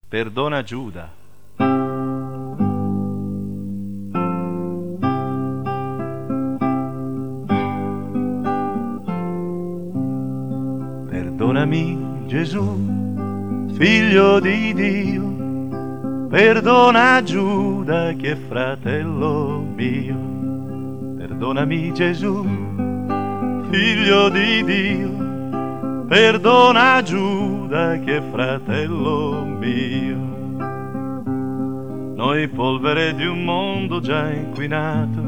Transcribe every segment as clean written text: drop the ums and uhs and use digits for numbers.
Perdona Giuda. Perdonami Gesù, figlio di Dio, perdona Giuda che è fratello mio. Perdonami Gesù, figlio di Dio, perdona Giuda che è fratello mio. Noi polvere di un mondo già inquinato,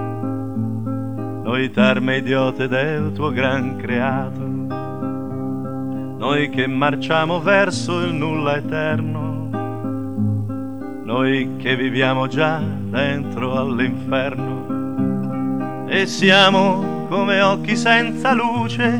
noi tarme idiote del tuo gran creato, noi che marciamo verso il nulla eterno, noi che viviamo già dentro all'inferno e siamo come occhi senza luce,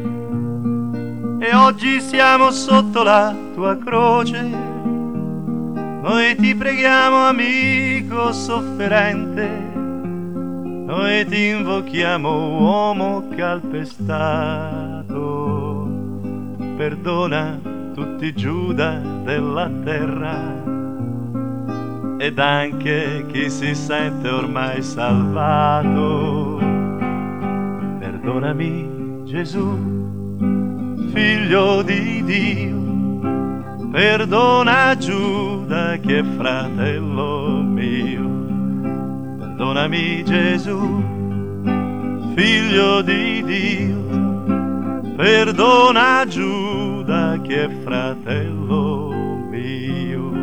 e oggi siamo sotto la tua croce. Noi ti preghiamo, amico sofferente, noi ti invochiamo, uomo calpestato. Perdona tutti i Giuda della terra ed anche chi si sente ormai salvato. Perdonami Gesù, figlio di Dio, perdona Giuda che è fratello mio. Perdonami Gesù, figlio di Dio, perdona Giuda che è fratello mio.